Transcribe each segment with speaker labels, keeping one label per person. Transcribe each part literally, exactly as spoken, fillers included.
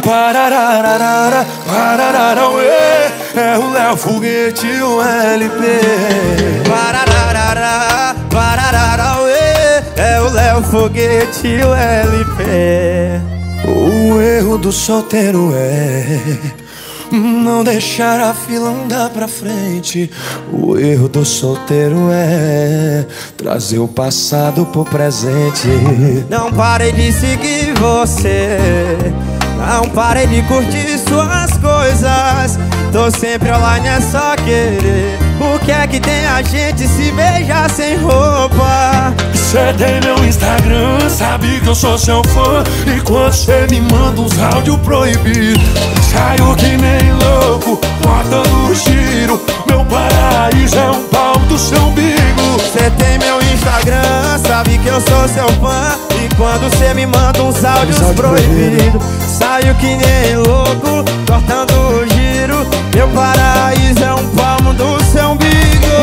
Speaker 1: Parararara, pararara, uê, é o Léo Foguete e o L P.
Speaker 2: Parararara, pararara, uê, é o Léo Foguete e o L P.
Speaker 1: O erro do solteiro é não deixar a fila andar pra frente. O erro do solteiro é trazer o passado pro presente.
Speaker 2: Não parei de seguir você, não parei de curtir suas coisas. Tô sempre online, é só querer. O que é que tem a gente se beijar sem roupa?
Speaker 1: Cê tem meu Instagram, sabe que eu sou seu fã. E quando cê me manda uns áudios proibidos, saio que nem louco, botando giro. Meu paraíso é um pau do seu umbigo.
Speaker 2: Cê tem meu Instagram, sabe que eu sou seu fã. E quando cê me manda uns áudios proibidos, saio que nem louco, cortando o giro. Meu paraíso é um palmo do seu umbigo.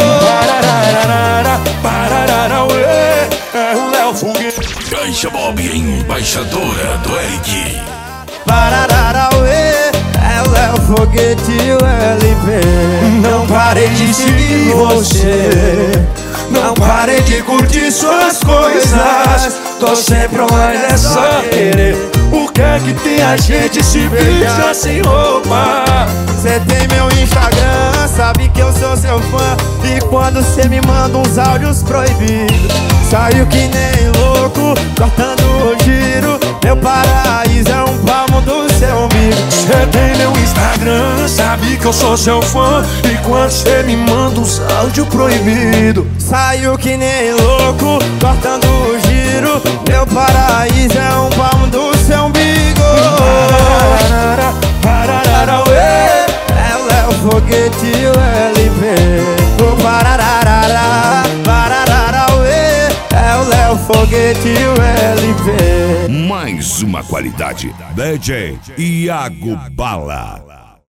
Speaker 1: Parararara, pararara, uê, é o Léo Foguete.
Speaker 3: Caixa Bob, embaixadora do Eric.
Speaker 2: Pararara, uê, é o Léo Foguete e o L P.
Speaker 1: Não parei de seguir você, não parei de curtir suas coisas. Tô sempre online, é só querer. O que é que tem a gente se beija sem roupa?
Speaker 2: Cê tem meu Instagram, sabe que eu sou seu fã. E quando cê me manda uns áudios proibidos, saio que nem louco, cortando o giro. Meu paraíso é um palmo do seu umbigo.
Speaker 1: Cê tem meu Instagram, sabe que eu sou seu fã. E quando cê me manda uns áudios proibidos,
Speaker 2: saio que nem louco, cortando o giro. Meu paraíso é um palmo do seu umbigo.
Speaker 1: Pararara, pararara, uê,
Speaker 2: é o Léo Foguete e o L P. O pararara, pararara, uê, é o Léo Foguete e o L P.
Speaker 3: Mais uma qualidade. D J Iago Bala.